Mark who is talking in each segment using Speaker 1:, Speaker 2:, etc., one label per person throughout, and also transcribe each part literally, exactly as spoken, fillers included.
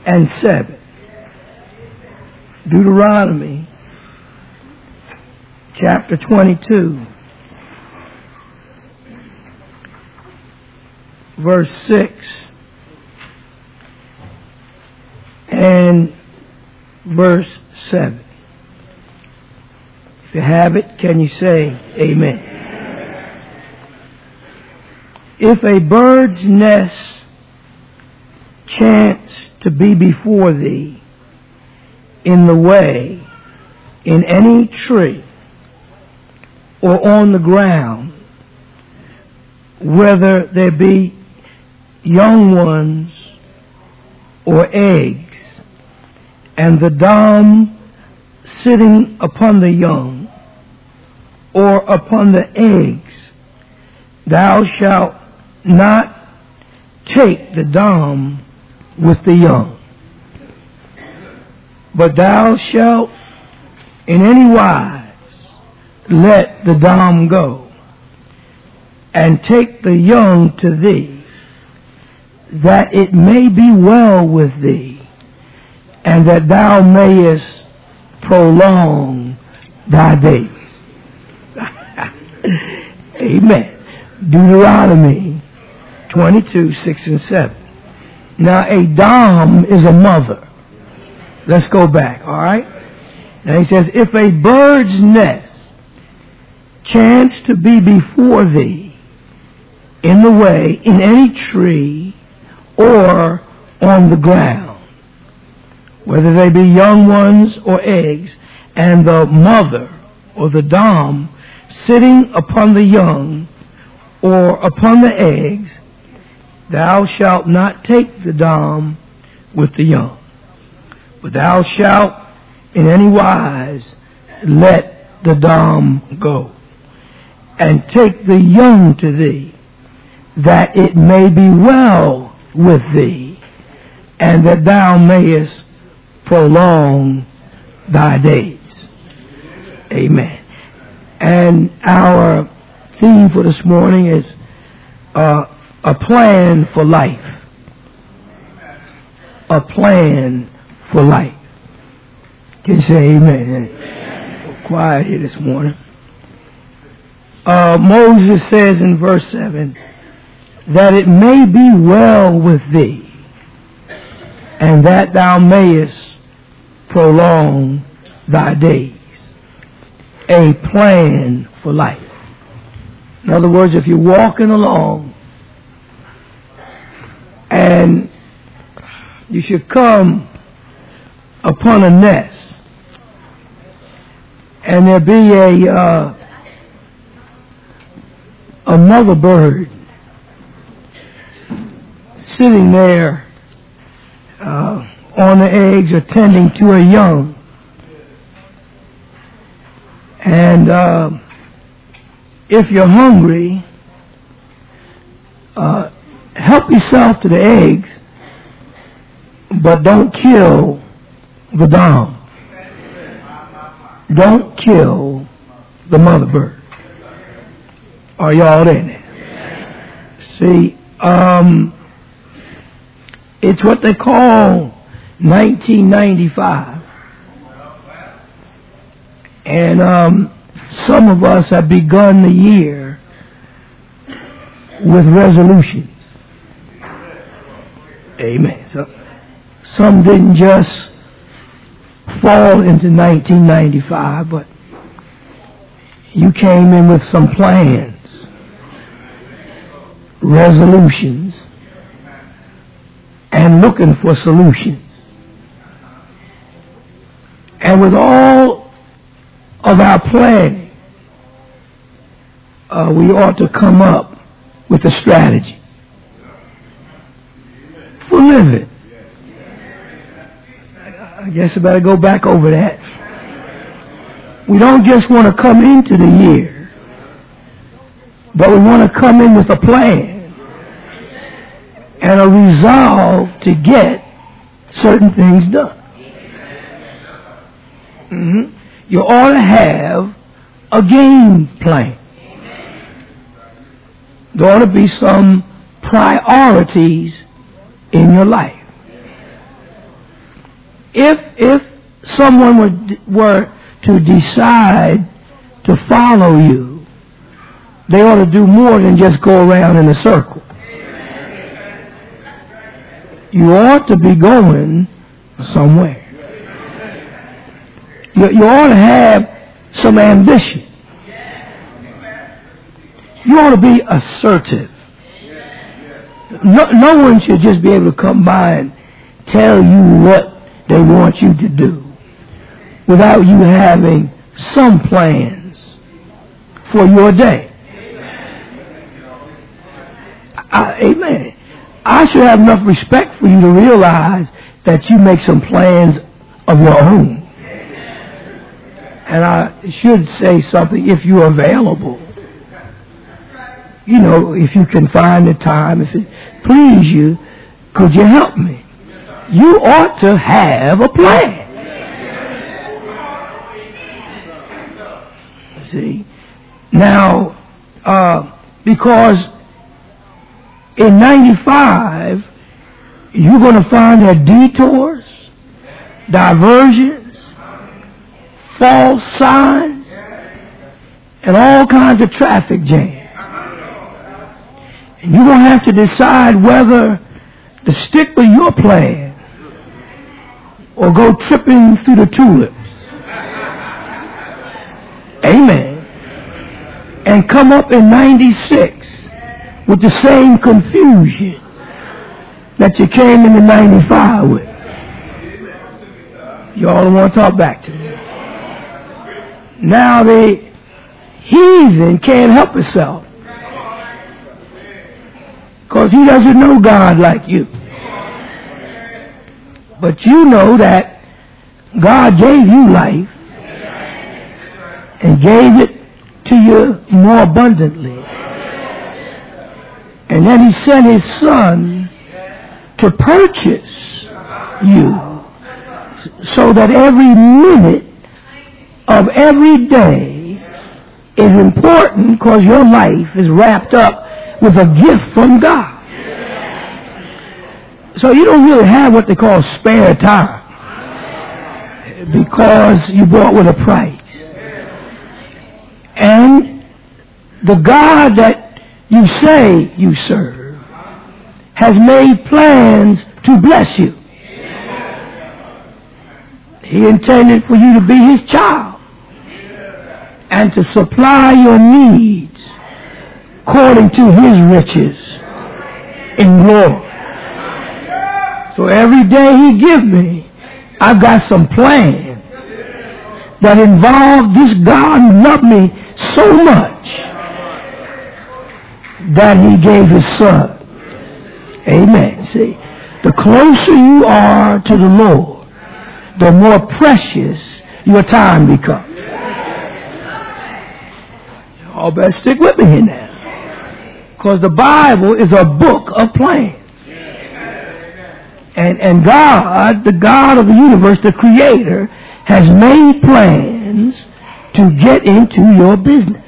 Speaker 1: and seven. Deuteronomy chapter twenty-two, verse six and verse seven. If you have it, can you say amen? If a bird's nest chance to be before thee in the way, in any tree, or on the ground, whether there be young ones or eggs, and the dom sitting upon the young or upon the eggs, thou shalt not take the dom with the young, but thou shalt in any wise let the dom go, and take the young to thee, that it may be well with thee, and that thou mayest prolong thy days. Amen. Deuteronomy twenty-two, six and seven. Now a dom is a mother. Let's go back, all right? Now he says, if a bird's nest chance to be before thee in the way, in any tree, or on the ground, whether they be young ones or eggs, and the mother or the dom sitting upon the young or upon the eggs, thou shalt not take the dom with the young, but thou shalt in any wise let the dom go, and take the young to thee, that it may be well with thee, and that thou mayest prolong thy days. Amen. And our theme for this morning is uh, a plan for life. A plan for life. Can you say amen? Amen. Quiet here this morning. Uh, Moses says in verse seven, that it may be well with thee, and that thou mayest prolong thy days. A plan for life. In other words, if you're walking along and you should come upon a nest, and there be a uh, a mother bird sitting there uh, on the eggs, attending to a young, and uh, if you're hungry, uh, help yourself to the eggs, but don't kill the dom. Don't kill the mother bird. Are y'all in there? See, um, it's what they call nineteen ninety-five. And um, some of us have begun the year with resolutions. Amen. So, some didn't just fall into nineteen ninety-five, but you came in with some plans, resolutions, and looking for solutions. And with all of our planning, uh, we ought to come up with a strategy for living. I guess I better go back over that. We don't just want to come into the year, but we want to come in with a plan and a resolve to get certain things done. Mm-hmm. You ought to have a game plan. There ought to be some priorities in your life. if if someone were, were to decide to follow you, they ought to do more than just go around in a circle. You ought to be going somewhere. You, you ought to have some ambition. You ought to be assertive. No, no one should just be able to come by and tell you what they want you to do without you having some plans for your day. I, amen. I should have enough respect for you to realize that you make some plans of your own. And I should say something if you're available. You know, if you can find the time, if it please you, could you help me? You ought to have a plan. See? Now, uh, because in ninety-five, you're going to find that detours, diversions, false signs, and all kinds of traffic jams. And you're going to have to decide whether to stick with your plan or go tripping through the tulips. Amen. And come up in ninety-six with the same confusion that you came into ninety-five with. Y'all don't want to talk back to me. Now the heathen can't help himself because he doesn't know God like you. But you know that God gave you life and gave it to you more abundantly. And then he sent his son to purchase you so that every minute of every day is important because your life is wrapped up with a gift from God. So you don't really have what they call spare time because you bought with a price. And the God that you say you serve has made plans to bless you. He intended for you to be his child and to supply your needs according to his riches in glory. So every day he gives me, I've got some plans that involve this God who loved me so much that he gave his son. Amen. See, the closer you are to the Lord, the more precious your time becomes. Y'all better stick with me here now. Because the Bible is a book of plans. And, and God, the God of the universe, the Creator, has made plans to get into your business.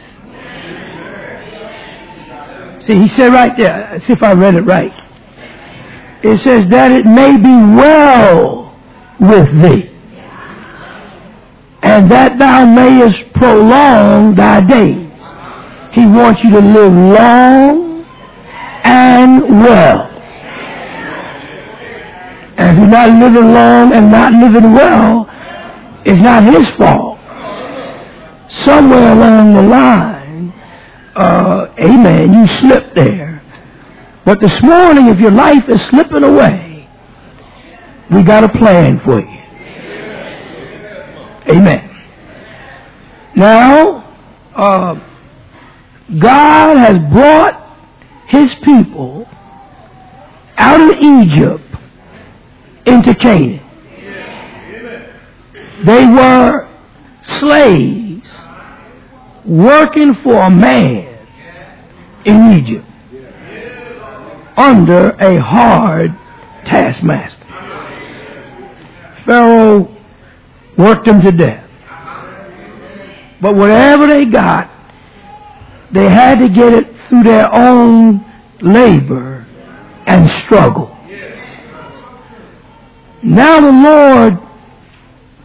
Speaker 1: See, he said right there, let's see if I read it right. It says that it may be well with thee, and that thou mayest prolong thy days. He wants you to live long and well. And if you're not living long and not living well, it's not his fault. Somewhere along the line, uh, amen, you slipped there. But this morning, if your life is slipping away, we got a plan for you. Amen. Now, uh, God has brought his people out of Egypt into Canaan. They were slaves working for a man in Egypt under a hard taskmaster. Pharaoh worked them to death. But whatever they got, they had to get it through their own labor and struggle. Now the Lord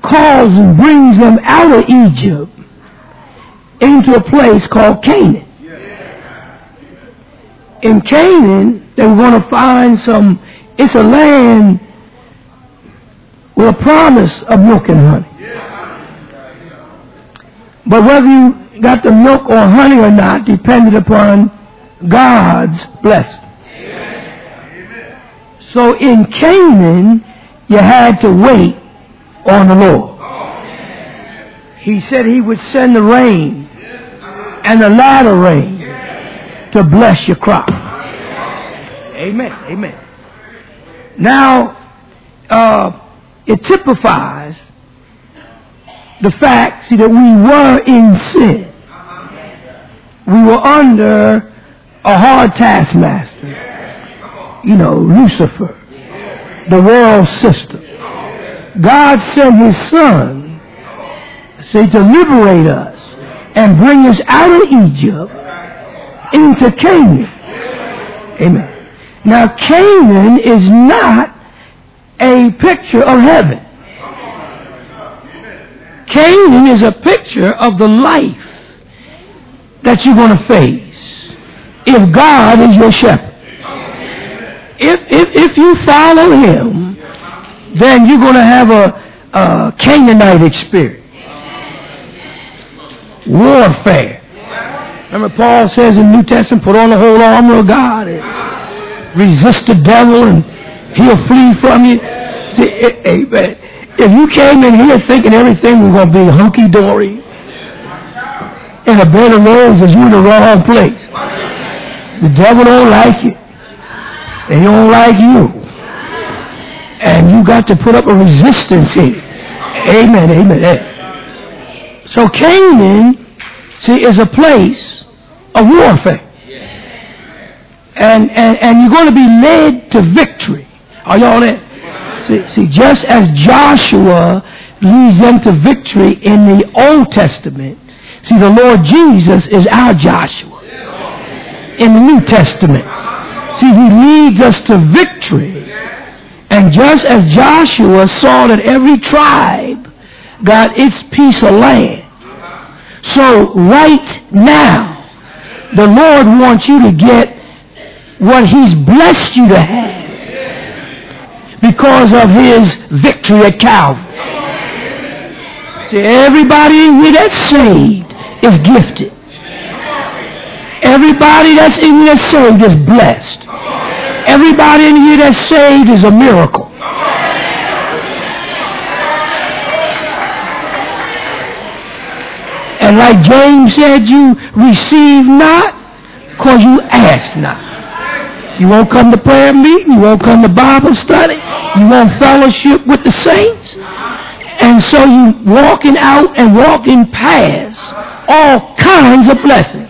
Speaker 1: calls and brings them out of Egypt into a place called Canaan. In Canaan, they were going to find some, it's a land with a promise of milk and honey. But whether you got the milk or honey or not depended upon God's blessing. So in Canaan, you had to wait on the Lord. He said he would send the rain and the latter rain to bless your crop. Amen. Amen. Now, uh, it typifies the fact, see, that we were in sin. We were under a hard taskmaster. You know, Lucifer, the world system. God sent his son, see, to liberate us and bring us out of Egypt into Canaan. Amen. Now, Canaan is not a picture of heaven. Canaan is a picture of the life that you're going to face if God is your shepherd. If, if, if you follow him, then you're going to have a, a Canaanite experience. Warfare. Remember Paul says in the New Testament, put on the whole armor of God and resist the devil and he'll flee from you. See, amen. If you came in here thinking everything was going to be hunky-dory and a bed of roses, you're in the wrong place. The devil don't like you. They don't like you. And you got to put up a resistance here. Amen, amen. So Canaan, see, is a place of warfare. And, and, and you're going to be led to victory. Are y'all there? See, see, just as Joshua leads them to victory in the Old Testament, see, the Lord Jesus is our Joshua in the New Testament. See, he leads us to victory. And just as Joshua saw that every tribe got its piece of land, so right now, the Lord wants you to get what he's blessed you to have because of his victory at Calvary. See, everybody in here that's saved is gifted. Everybody that's in here that's saved is blessed. Everybody in here that's saved is a miracle. And like James said, you receive not because you ask not. You won't come to prayer meeting. You won't come to Bible study. You won't fellowship with the saints. And so you walking out and walking past all kinds of blessings.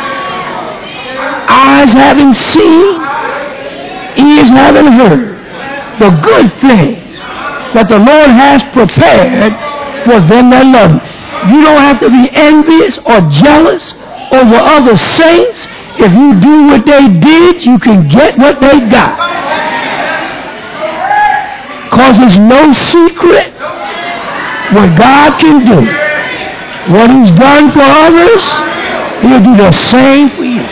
Speaker 1: Eyes haven't seen, ears haven't heard the good things that the Lord has prepared for them that love him. You don't have to be envious or jealous over other saints. If you do what they did, you can get what they got. Because it's no secret what God can do. What he's done for others, he'll do the same for you.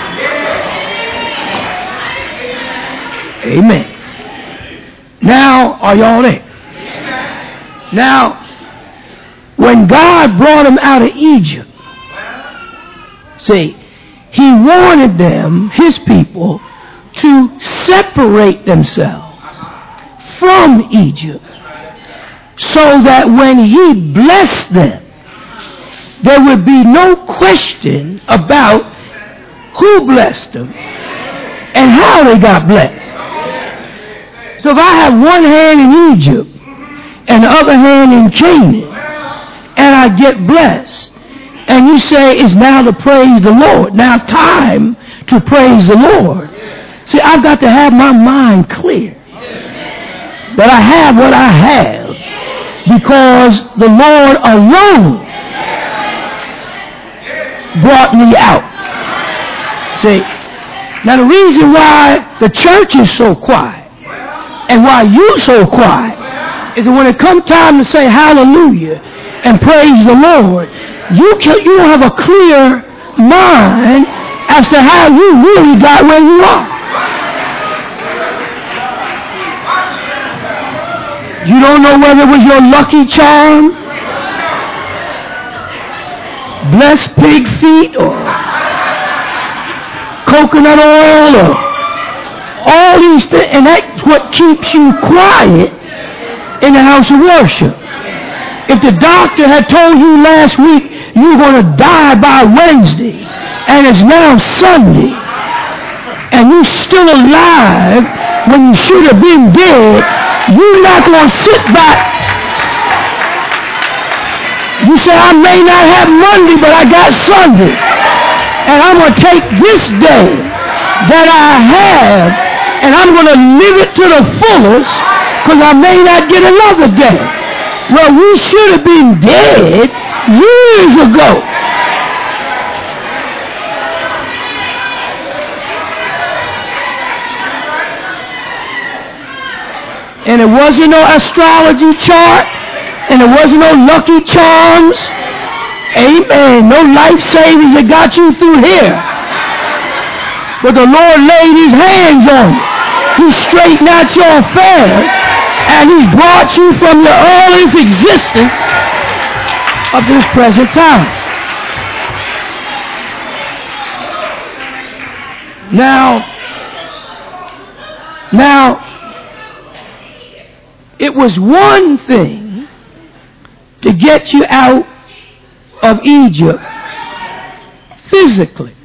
Speaker 1: Amen. Now, are y'all there? Now, when God brought them out of Egypt, see, he wanted them, his people, to separate themselves from Egypt so that when he blessed them, there would be no question about who blessed them and how they got blessed. So if I have one hand in Egypt and the other hand in Canaan, and I get blessed, and you say it's now to praise the Lord, now time to praise the Lord. See, I've got to have my mind clear that I have what I have because the Lord alone brought me out. See, now the reason why the church is so quiet and why you so quiet is that when it comes time to say hallelujah and praise the Lord, you can, you don't have a clear mind as to how you really got where you are. You don't know whether it was your lucky charm, blessed pig feet, or coconut oil, or all these things, and that's what keeps you quiet in the house of worship. If the doctor had told you last week you're going to die by Wednesday, and it's now Sunday, and you're still alive when you should have been dead, you're not going to sit back. You say, I may not have Monday, but I got Sunday. And I'm going to take this day that I have, and I'm going to live it to the fullest, because I may not get another day. Well, we should have been dead years ago. And it wasn't no astrology chart, and it wasn't no lucky charms. Amen. No life savings that got you through here. But the Lord laid his hands on you. He straightened out your affairs, and he brought you from your earliest existence up to this present time. Now, now, it was one thing to get you out of Egypt physically.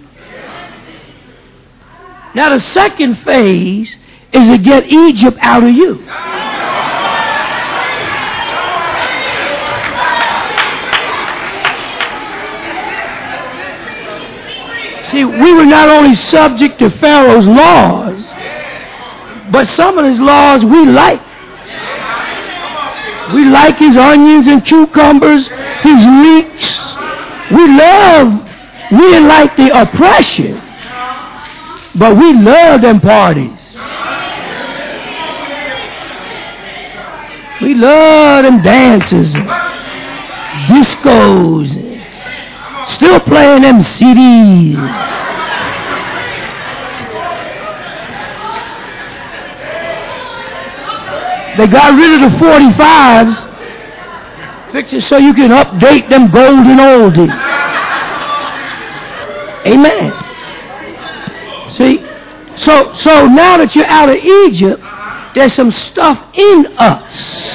Speaker 1: Now the second phase is to get Egypt out of you. See, we were not only subject to Pharaoh's laws, but some of his laws we like. We like his onions and cucumbers, his leeks. We love, we didn't like the oppression, but we love them parties. We love them dances and discos and still playing them C Ds. They got rid of the forty-fives, fix it so you can update them golden oldies. Amen. See, so so now that you're out of Egypt, there's some stuff in us,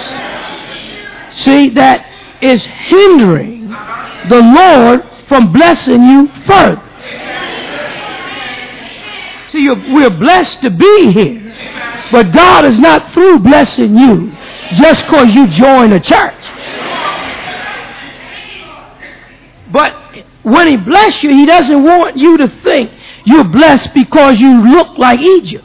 Speaker 1: see, that is hindering the Lord from blessing you further. See, you're, we're blessed to be here. But God is not through blessing you just because you join a church. But when he bless you, he doesn't want you to think you're blessed because you look like Egypt.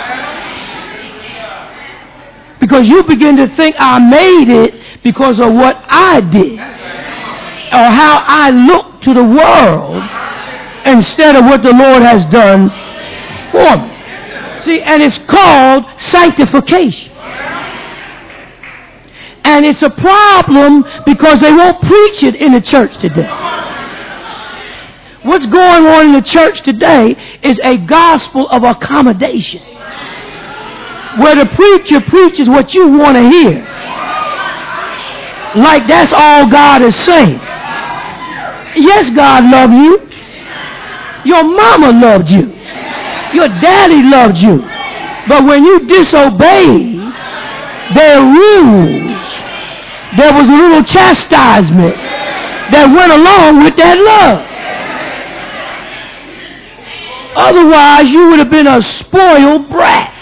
Speaker 1: Because you begin to think I made it because of what I did, or how I look to the world instead of what the Lord has done for me. See, and it's called sanctification. And it's a problem because they won't preach it in the church today. What's going on in the church today is a gospel of accommodation, where the preacher preaches what you want to hear, like that's all God is saying. Yes, God loved you. Your mama loved you. Your daddy loved you. But when you disobeyed their rules, there was a little chastisement that went along with that love. Otherwise, you would have been a spoiled brat.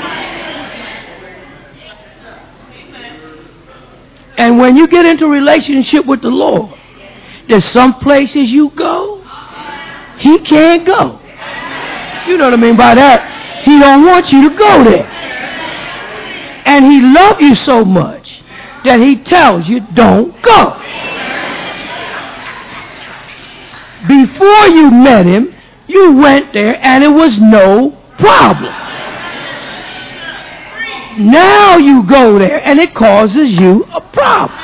Speaker 1: And when you get into a relationship with the Lord, there's some places you go, he can't go. You know what I mean by that? He don't want you to go there. And he loves you so much that he tells you don't go. Before you met him, you went there and it was no problem. Now you go there and it causes you a problem.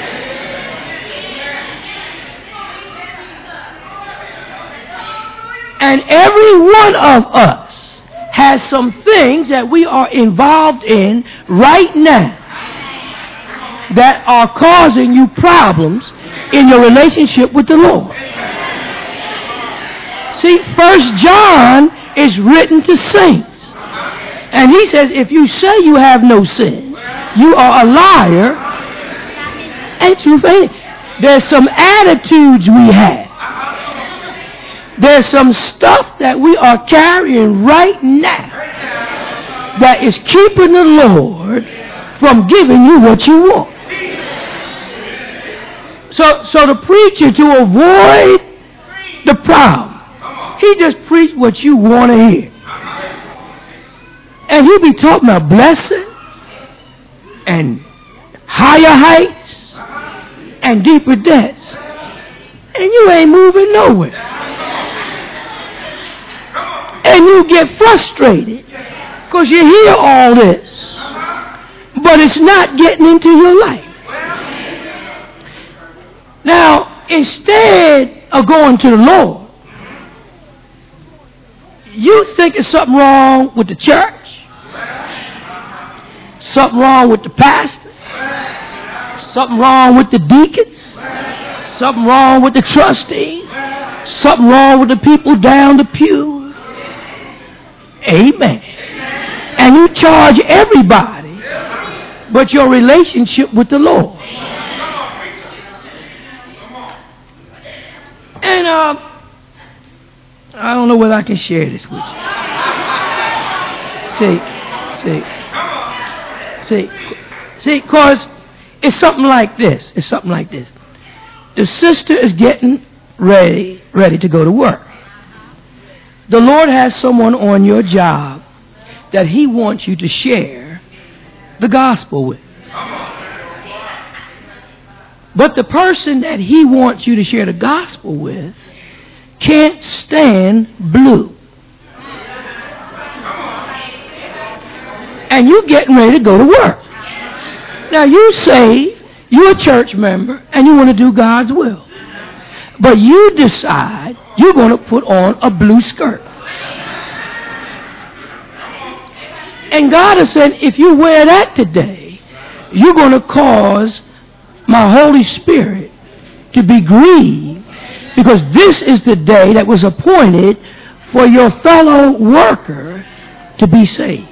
Speaker 1: And every one of us has some things that we are involved in right now that are causing you problems in your relationship with the Lord. See, First John is written to saints. And he says, if you say you have no sin, you are a liar. Ain't you faith? There's some attitudes we have. There's some stuff that we are carrying right now that is keeping the Lord from giving you what you want. So, so the preacher, to avoid the problem, he just preached what you want to hear. And he be talking about blessing and higher heights and deeper depths. And you ain't moving nowhere. And you get frustrated because you hear all this, but it's not getting into your life. Now, instead of going to the Lord, you think there's something wrong with the church, something wrong with the pastor, something wrong with the deacons, something wrong with the trustees, something wrong with the people down the pew. Amen. And you charge everybody but your relationship with the Lord. And uh, I don't know whether I can share this with you. See, see, see, see, because it's something like this. It's something like this. The sister is getting ready, ready to go to work. The Lord has someone on your job that he wants you to share the gospel with. But the person that he wants you to share the gospel with can't stand blue. And you're getting ready to go to work. Now you say you're a church member and you want to do God's will. But you decide you're going to put on a blue skirt. And God has said, if you wear that today, you're going to cause my Holy Spirit to be grieved, because this is the day that was appointed for your fellow worker to be saved.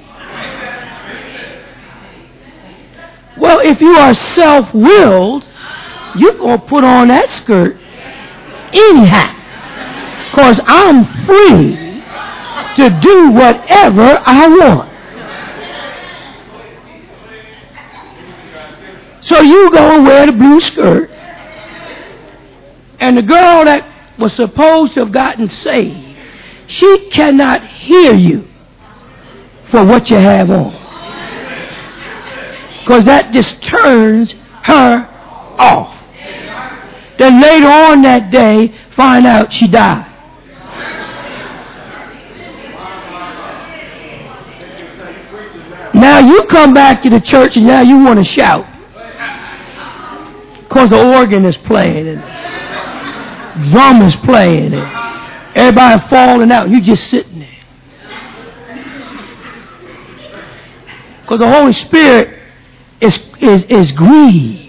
Speaker 1: Well, if you are self-willed, you're going to put on that skirt anyhow, because I'm free to do whatever I want. So you go and wear the blue skirt, and the girl that was supposed to have gotten saved, she cannot hear you for what you have on, because that just turns her off. Then later on that day, find out she died. Now you come back to the church and now you want to shout because the organ is playing and drum is playing and everybody falling out. You just sitting there because the Holy Spirit is is is grieved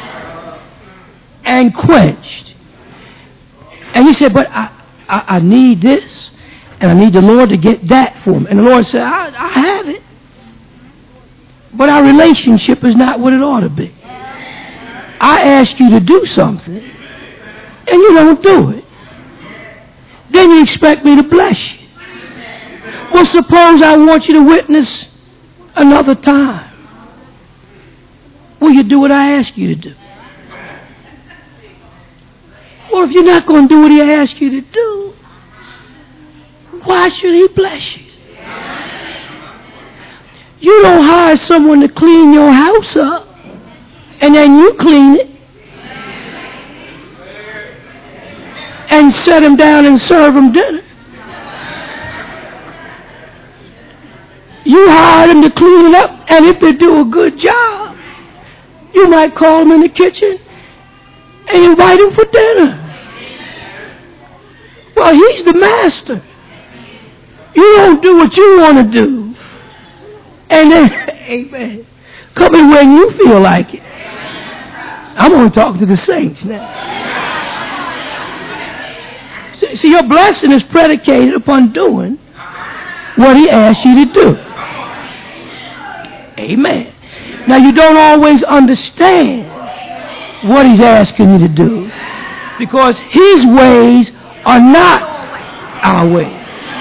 Speaker 1: and quenched. And you said, but I, I, I need this, and I need the Lord to get that for me. And the Lord said, I, I have it, but our relationship is not what it ought to be. I ask you to do something, and you don't do it. Then you expect me to bless you. Well, suppose I want you to witness another time. Will you do what I ask you to do? Well, if you're not going to do what he asks you to do, why should he bless you? You don't hire someone to clean your house up, and then you clean it, and set him down and serve him dinner. You hire them to clean it up, and if they do a good job, you might call them in the kitchen and invite them for dinner. Well, he's the master. You don't do what you want to do. And then, amen, come in when you feel like it. I'm going to talk to the saints now. See, see, your blessing is predicated upon doing what he asked you to do. Amen. Now, you don't always understand what he's asking you to do because his ways are not our ways.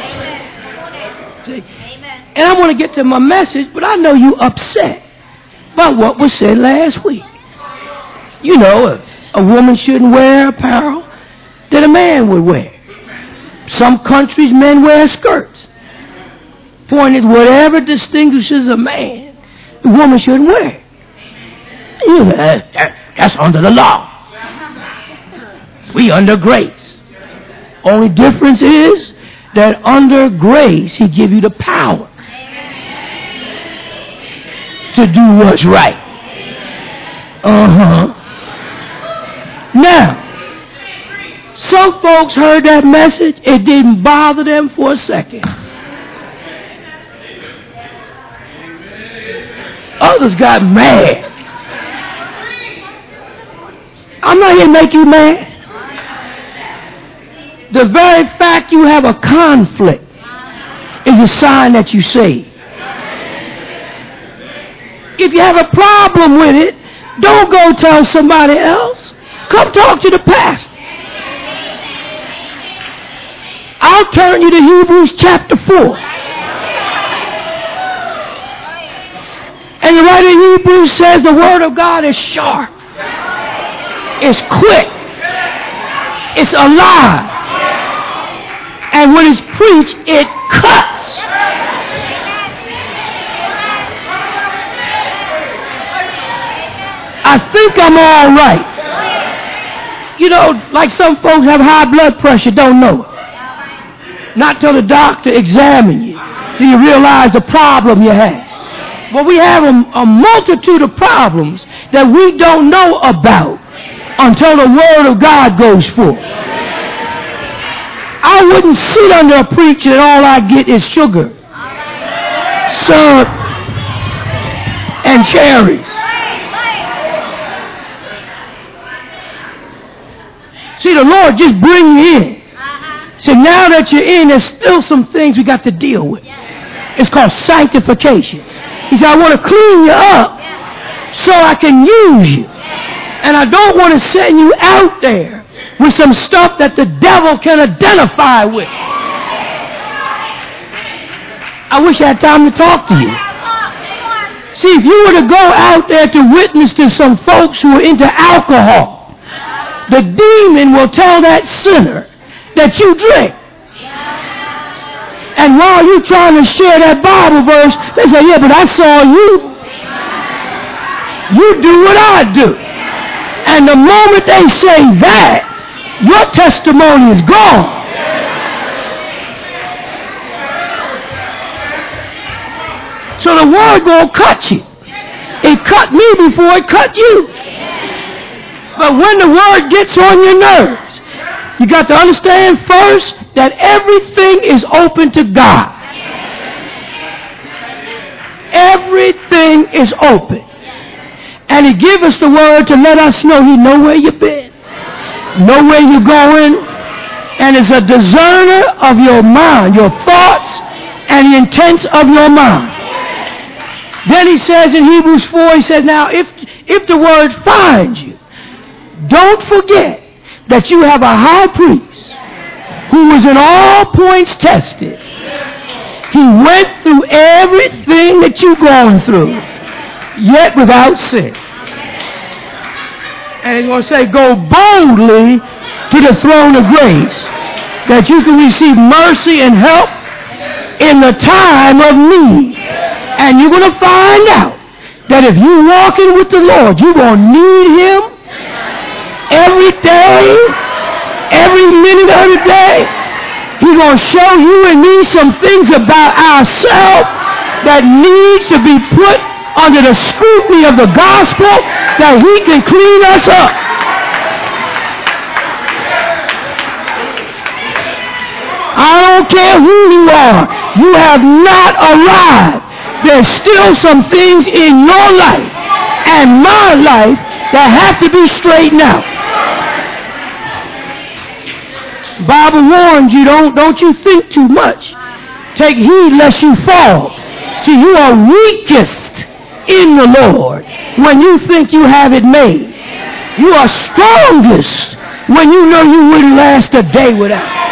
Speaker 1: See? And I want to get to my message, but I know you upset by what was said last week. You know, a, a woman shouldn't wear apparel that a man would wear. Some countries, men wear skirts. Point is, whatever distinguishes a man, the woman shouldn't wear. You know, that, that, that's under the law. We under grace. Only difference is that under grace, he give you the power to do what's right. Uh-huh. Now, some folks heard that message. It didn't bother them for a second. Others got mad. I'm not here to make you mad. The very fact you have a conflict is a sign that you saved. If you have a problem with it, don't go tell somebody else. Come talk to the pastor. I'll turn you to Hebrews chapter four. And the writer of Hebrews says the word of God is sharp. It's quick. It's alive. And when it's preached, it cuts. I think I'm all right. You know, like some folks have high blood pressure, don't know it. Not till the doctor examines you do you realize the problem you have. Well, we have a, a multitude of problems that we don't know about until the Word of God goes forth. I wouldn't sit under a preacher and all I get is sugar, syrup, and cherries. See, the Lord just bring you in. So now that you're in, there's still some things we got to deal with. It's called sanctification. He said, I want to clean you up so I can use you. And I don't want to send you out there with some stuff that the devil can identify with. I wish I had time to talk to you. See, if you were to go out there to witness to some folks who are into alcohol, the demon will tell that sinner that you drink. And while you're trying to share that Bible verse, they say, yeah, but I saw you. You do what I do. And the moment they say that, your testimony is gone. So the word gonna cut you. It cut me before it cut you. But when the word gets on your nerves, you got to understand first that everything is open to God. Everything is open. And he gives us the word to let us know he know where you've been, know where you're going, and is a discerner of your mind, your thoughts, and the intents of your mind. Then he says in Hebrews four, he says, now if, if the word finds you, don't forget that you have a high priest who was in all points tested. He went through everything that you're going through, yet without sin. And he's going to say, go boldly to the throne of grace that you can receive mercy and help in the time of need. And you're going to find out that if you're walking with the Lord, you're going to need him every day, every minute of the day. He's going to show you and me some things about ourselves that needs to be put under the scrutiny of the gospel that he can clean us up. I don't care who you are. You have not arrived. There's still some things in your life and my life that have to be straightened out. Bible warns you, don't, don't you think too much. Take heed lest you fall. See, you are weakest in the Lord when you think you have it made. You are strongest when you know you wouldn't last a day without it.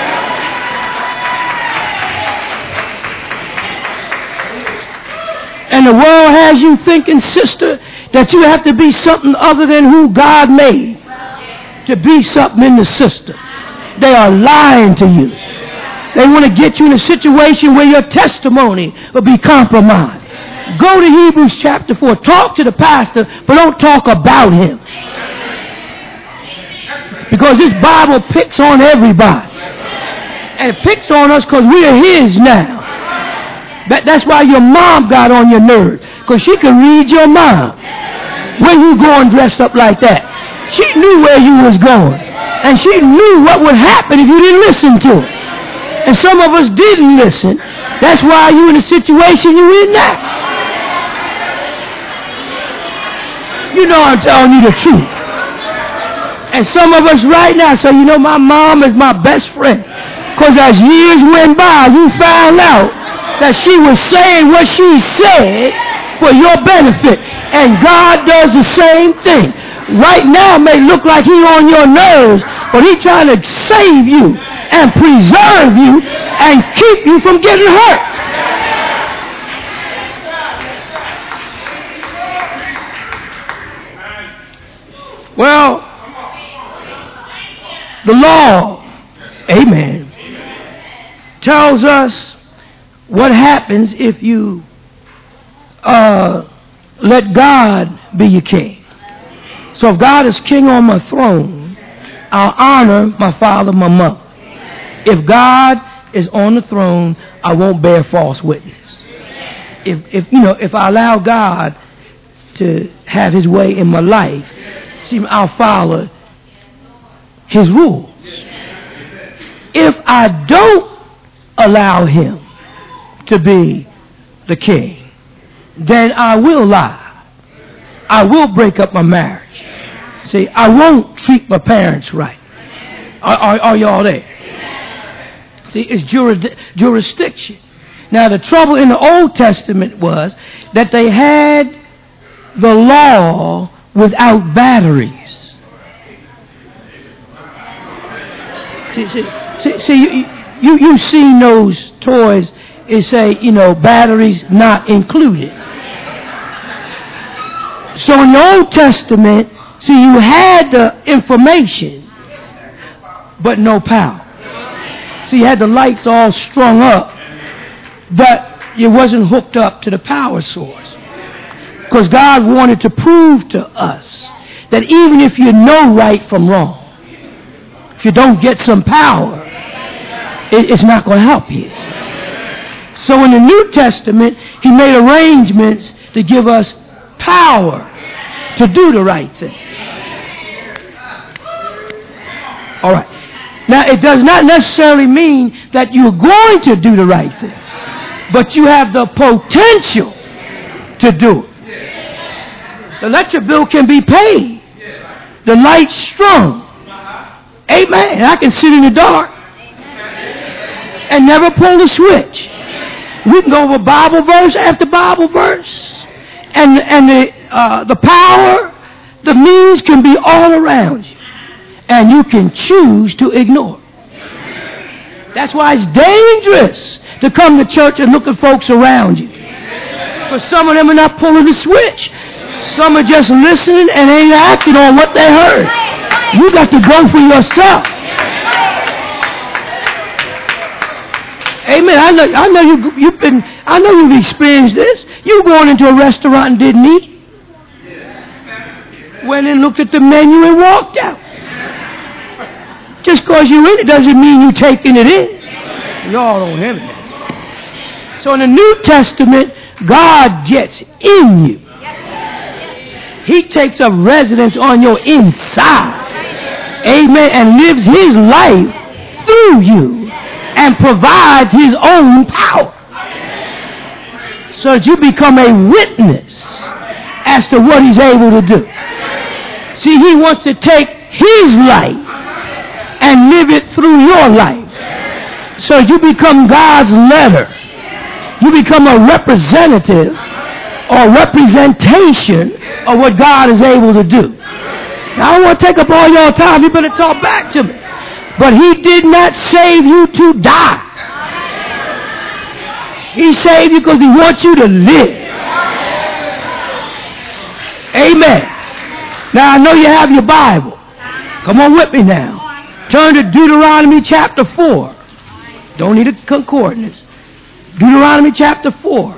Speaker 1: And the world has you thinking, sister, that you have to be something other than who God made to be something in the system. They are lying to you. They want to get you in a situation where your testimony will be compromised. Go to Hebrews chapter four. Talk to the pastor, but don't talk about him. Because this Bible picks on everybody. And it picks on us because we are his now. That, that's why your mom got on your nerves. Because she can read your mind. When you going dressed up like that. She knew where you was going. And she knew what would happen if you didn't listen to her. And some of us didn't listen. That's why you're in the situation you're in now. You know I'm telling you the truth. And some of us right now say, you know, my mom is my best friend. Because as years went by, you found out that she was saying what she said for your benefit. And God does the same thing. Right now may look like he on your nerves, but he trying to save you and preserve you and keep you from getting hurt. Well, the law, amen, tells us what happens if you uh, let God be your king. So if God is king on my throne, I'll honor my father, my mother. If God is on the throne, I won't bear false witness. If, if you know, if I allow God to have his way in my life, see, I'll follow his rules. If I don't allow him to be the king, then I will lie. I will break up my marriage. See, I won't treat my parents right. Are, are, are y'all there? See, it's juris, jurisdiction. Now, the trouble in the Old Testament was that they had the law without batteries. See, see, see, see you, you, you've seen those toys, it say, you know, batteries not included. So in the Old Testament, see, you had the information, but no power. See, you had the lights all strung up, but it wasn't hooked up to the power source. Because God wanted to prove to us that even if you know right from wrong, if you don't get some power, it, it's not going to help you. So in the New Testament, he made arrangements to give us power to do the right thing. All right. Now, it does not necessarily mean that you're going to do the right thing, but you have the potential to do it. The electric bill can be paid. The light's strung. Amen. I can sit in the dark and never pull the switch. We can go over Bible verse after Bible verse, and and the uh, the power, the means can be all around you, and you can choose to ignore. That's why it's dangerous to come to church and look at folks around you. Because some of them are not pulling the switch. Some are just listening and ain't acting on what they heard. You got to go for yourself. Amen. I know. I know you. You've been. I know you've experienced this. You going into a restaurant and didn't eat. Went and looked at the menu and walked out. Just because you're in it doesn't mean you're taking it in. Y'all don't hear me. So in the New Testament, God gets in you. He takes up residence on your inside. Amen. And lives his life through you and provides his own power. So that you become a witness as to what he's able to do. See, he wants to take his life and live it through your life. So you become God's letter. You become a representative or representation of what God is able to do. Now, I don't want to take up all your time. You better talk back to me. But he did not save you to die. He saved you because he wants you to live. Amen. Now, I know you have your Bible. Come on with me now. Turn to Deuteronomy chapter four. Don't need a concordance. Deuteronomy chapter four.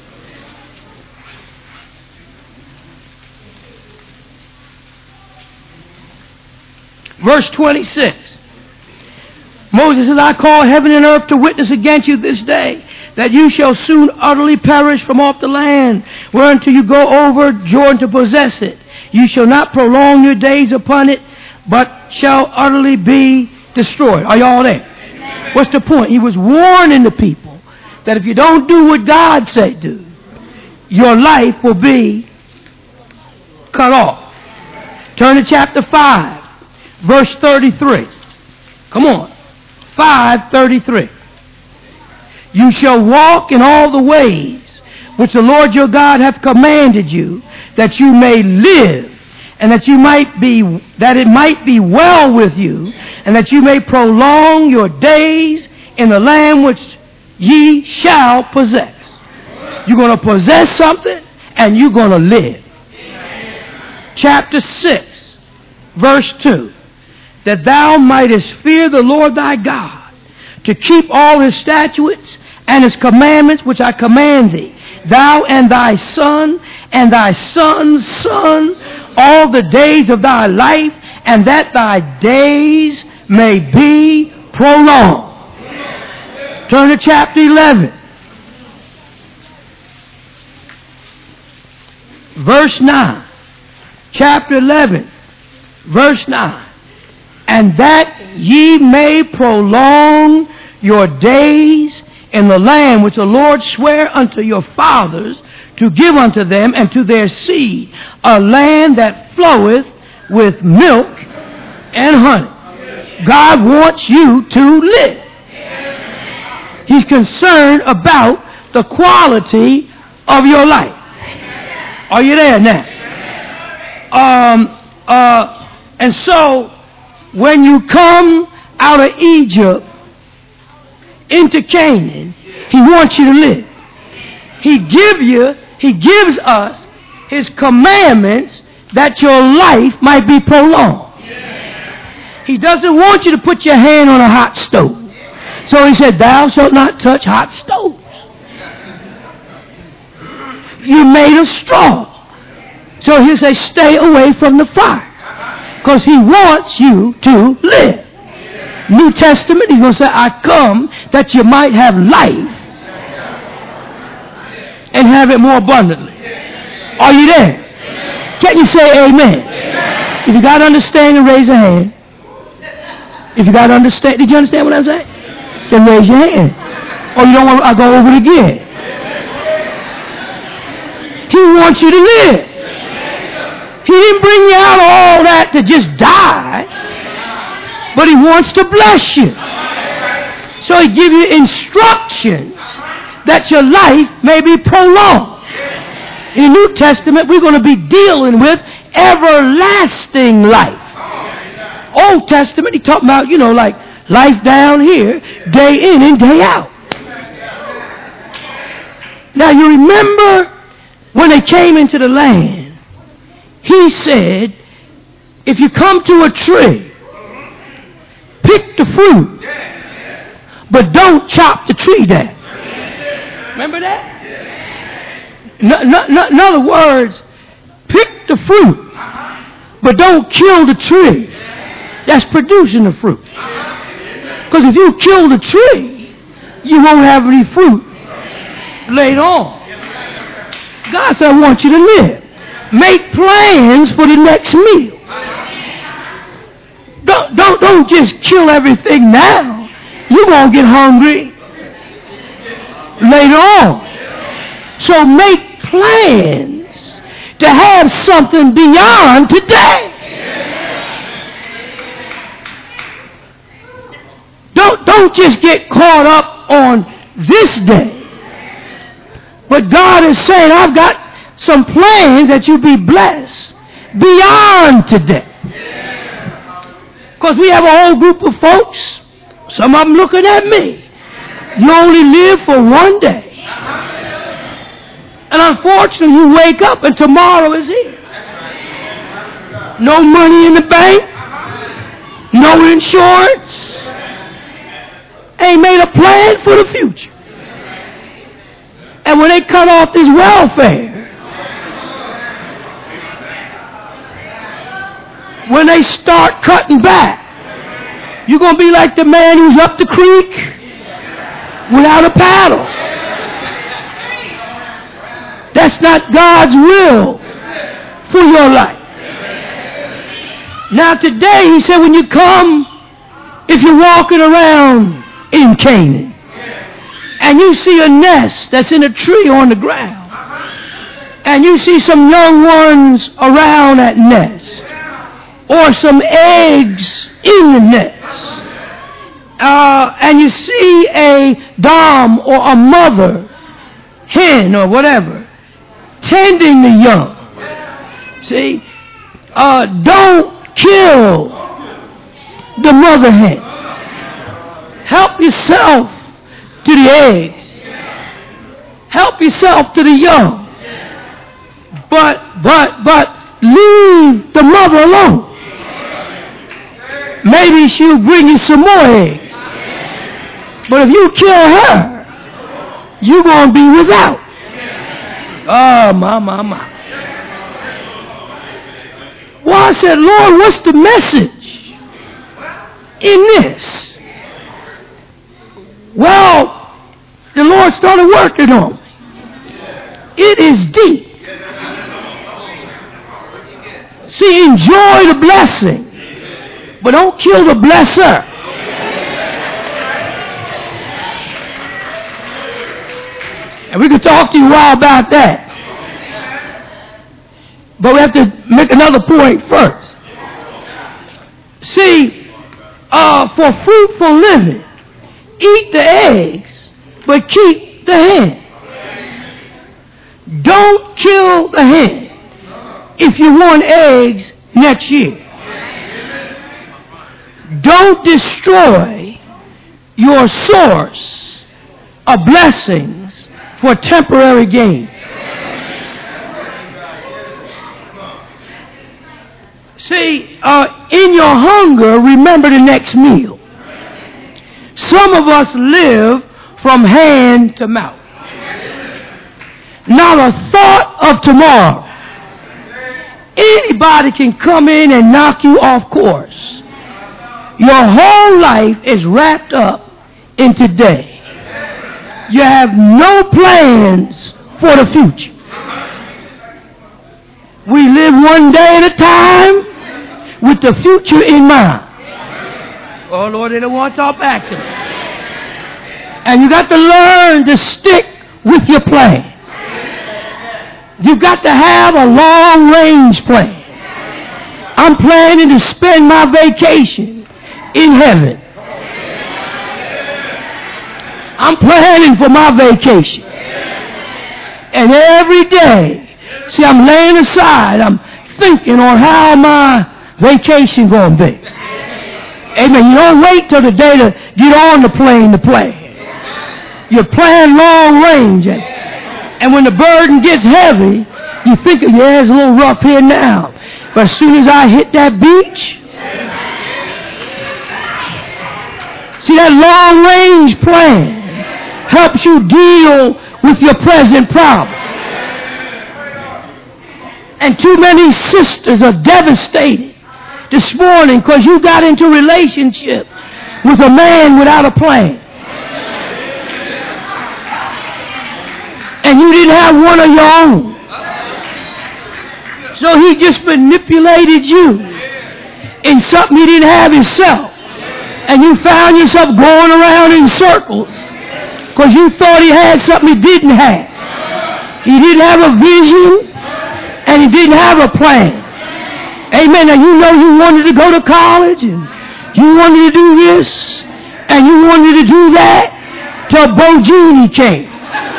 Speaker 1: Verse twenty-six. Moses says, I call heaven and earth to witness against you this day, that you shall soon utterly perish from off the land, whereunto you go over Jordan to possess it. You shall not prolong your days upon it, but shall utterly be destroyed. Are y'all there? Amen. What's the point? He was warning the people that if you don't do what God said do, your life will be cut off. Turn to chapter five, verse thirty-three. Come on. five thirty-three. You shall walk in all the ways which the Lord your God hath commanded you, that you may live, and that you might be, that it might be well with you, and that you may prolong your days in the land which ye shall possess. You're going to possess something, and you're going to live. Chapter six, verse two. That thou mightest fear the Lord thy God, to keep all his statutes and his commandments which I command thee, thou and thy son and thy son's son, all the days of thy life, and that thy days may be prolonged. Turn to chapter eleven. Verse nine. Chapter eleven. Verse nine. And that ye may prolong your days in the land which the Lord sware unto your fathers to give unto them and to their seed, a land that floweth with milk and honey. God wants you to live. He's concerned about the quality of your life. Are you there now? Um, uh, and so, when you come out of Egypt into Canaan, he wants you to live. He give you, he gives us his commandments that your life might be prolonged. He doesn't want you to put your hand on a hot stove. So he said, thou shalt not touch hot stoves. You made of straw. So he'll say, stay away from the fire. Because he wants you to live. New Testament, he's going to say, I come that you might have life and have it more abundantly. Are you there? Can you say amen? If you got to understand, raise a hand. If you got to understand, did you understand what I'm saying? Then raise your hand. Or you don't want, I'll go over it again. He wants you to live. He didn't bring you out of all that to just die, but he wants to bless you. So he gives you instructions that your life may be prolonged. In the New Testament, we're going to be dealing with everlasting life. Old Testament, he talking about, you know, like life down here, day in and day out. Now you remember when they came into the land, he said, if you come to a tree, pick the fruit, but don't chop the tree down. Remember that? No, no, no, in other words, pick the fruit, but don't kill the tree that's producing the fruit. Because if you kill the tree, you won't have any fruit later on. God said, I want you to live. Make plans for the next meal. Don't, don't, don't just kill everything now. You're going to get hungry later on. So make plans to have something beyond today. Don't, don't just get caught up on this day. But God is saying, I've got some plans that you be blessed beyond today. Because we have a whole group of folks, some of them looking at me. You only live for one day. And unfortunately, you wake up and tomorrow is here. No money in the bank. No insurance. Ain't made a plan for the future. And when they cut off this welfare, when they start cutting back, you're going to be like the man who's up the creek without a paddle. That's not God's will for your life. Now today, he said, when you come, if you're walking around in Canaan, and you see a nest that's in a tree on the ground, and you see some young ones around that nest, or some eggs in the nest, uh, and you see a dom or a mother hen or whatever tending the young, see, uh, don't kill the mother hen. Help yourself to the eggs. Help yourself to the young. But, but, but leave the mother alone. Maybe she'll bring you some more eggs. But if you kill her, you're going to be without. Oh, my, my, my. Well, I said, Lord, what's the message in this? Well, the Lord started working on me. It is deep. See, enjoy the blessing, but don't kill the blesser. And we could talk to you a while about that. But we have to make another point first. See, uh, for fruitful living, eat the eggs, but keep the hen. Don't kill the hen if you want eggs next year. Don't destroy your source of blessings for temporary gain. See, uh, in your hunger, remember the next meal. Some of us live from hand to mouth. Not a thought of tomorrow. Anybody can come in and knock you off course. Your whole life is wrapped up in today. You have no plans for the future. We live one day at a time with the future in mind. Oh, Lord, they don't want to talk back to me. And you got to learn to stick with your plan. You've got to have a long-range plan. I'm planning to spend my vacation in heaven. I'm planning for my vacation. And every day, see, I'm laying aside, I'm thinking on how my vacation going to be. Amen. You don't wait till the day to get on the plane to plan. You plan long range. And, and when the burden gets heavy, you think, yeah, it's a little rough here now. But as soon as I hit that beach, see, that long range plan helps you deal with your present problem. And too many sisters are devastated this morning because you got into a relationship with a man without a plan. and you didn't have one of your own. So he just manipulated you in something he didn't have himself. And you found yourself going around in circles because you thought he had something he didn't have. He didn't have a vision and he didn't have a plan. Amen. Now you know you wanted to go to college and you wanted to do this and you wanted to do that till Bo Genie came.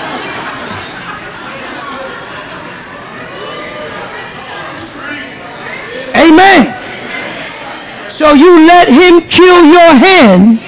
Speaker 1: Amen. So you let him kill your hen.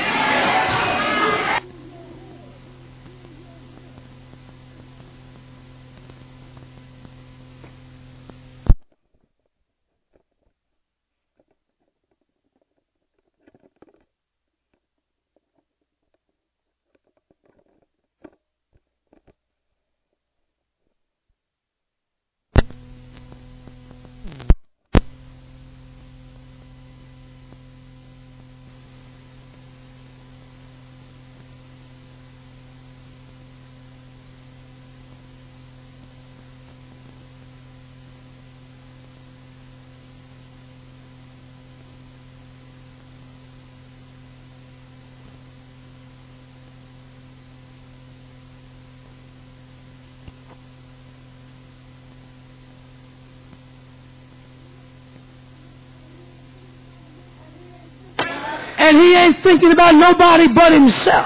Speaker 1: And he ain't thinking about nobody but himself.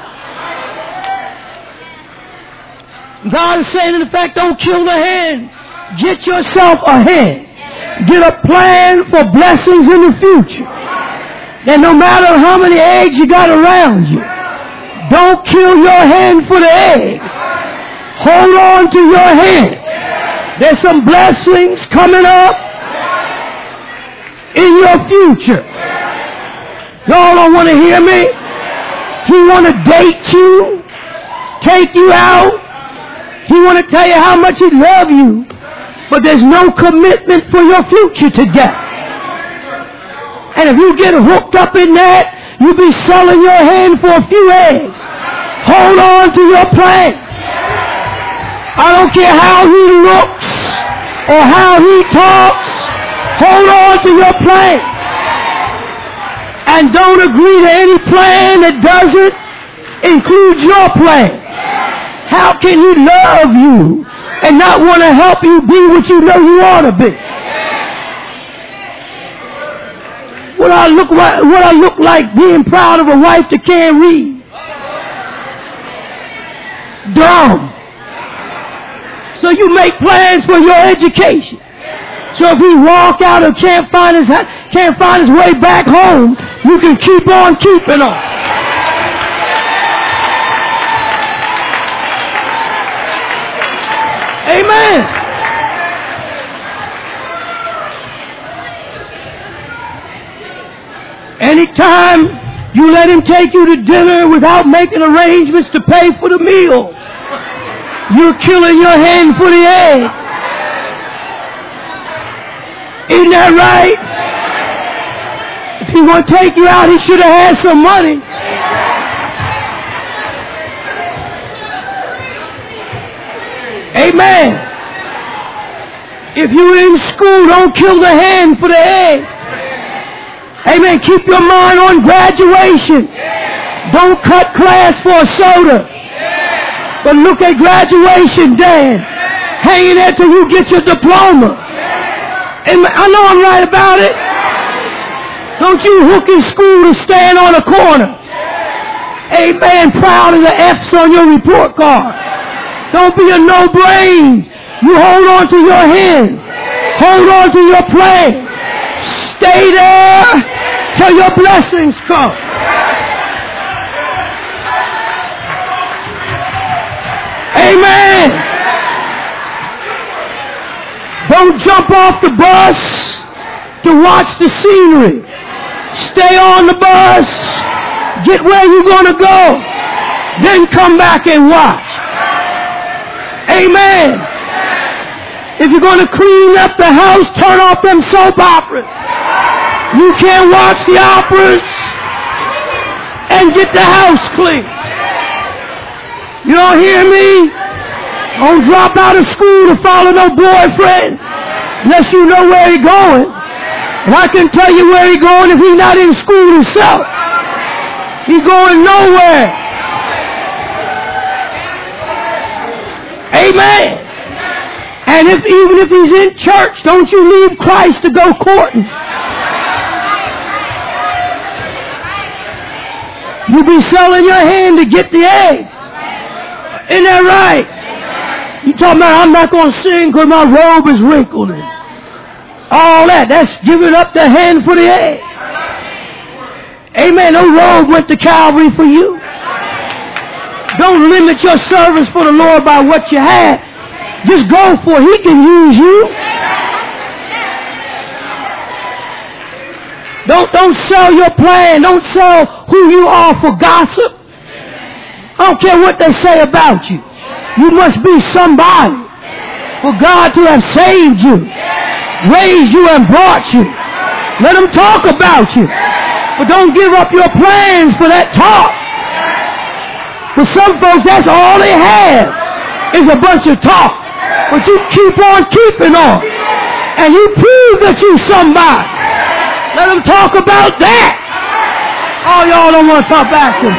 Speaker 1: God is saying, in effect, don't kill the hen. Get yourself a hen. Get a plan for blessings in the future. That no matter how many eggs you got around you, don't kill your hen for the eggs. Hold on to your hen. There's some blessings coming up in your future. Y'all don't want to hear me? He want to date you, take you out. He want to tell you how much he love you, but there's no commitment for your future together. And if you get hooked up in that, you'll be selling your hen for a few eggs. Hold on to your plan. I don't care how he looks or how he talks. Hold on to your plan. And don't agree to any plan that doesn't include your plan. How can he love you and not want to help you be what you know you ought to be? What I look like, what I look like being proud of a wife that can't read? Dumb. So you make plans for your education. So if he walk out or can't find his can't find his way back home, you can keep on keeping on. Amen. Anytime you let him take you to dinner without making arrangements to pay for the meal, you're killing your hen for the eggs. Isn't that right? If he want to take you out, he should have had some money. Amen. If you're in school, don't kill the hen for the eggs. Amen. Keep your mind on graduation. Don't cut class for a soda. But look at graduation day. Hanging there till you get your diploma. Amen. I know I'm right about it. Don't you hook in school to stand on a corner. Amen. Proud of the F's on your report card. Don't be a no-brain. You hold on to your hen. Hold on to your plan. Stay there till your blessings come. Amen. Don't jump off the bus to watch the scenery. Stay on the bus. Get where you're going to go. Then come back and watch. Amen. If you're going to clean up the house, turn off them soap operas. You can't watch the operas and get the house clean. You don't hear me? Don't drop out of school to follow no boyfriend unless you know where he's going. And I can tell you where he's going if he's not in school himself. He's going nowhere. Amen. And if even if he's in church, don't you leave Christ to go courting. You be selling your hand to get the eggs. Isn't that right? You talking about, I'm not going to sing because my robe is wrinkled. And all that. That's giving up the hand for the egg. Amen. No robe went to Calvary for you. Don't limit your service for the Lord by what you have. Just go for it. He can use you. Don't, don't sell your plan. Don't sell who you are for gossip. I don't care what they say about you. You must be somebody for God to have saved you, raised you and brought you. Let them talk about you. But don't give up your plans for that talk. For some folks, that's all they have is a bunch of talk. But you keep on keeping on. And you prove that you somebody. Let them talk about that. Oh, y'all don't want to talk back to me.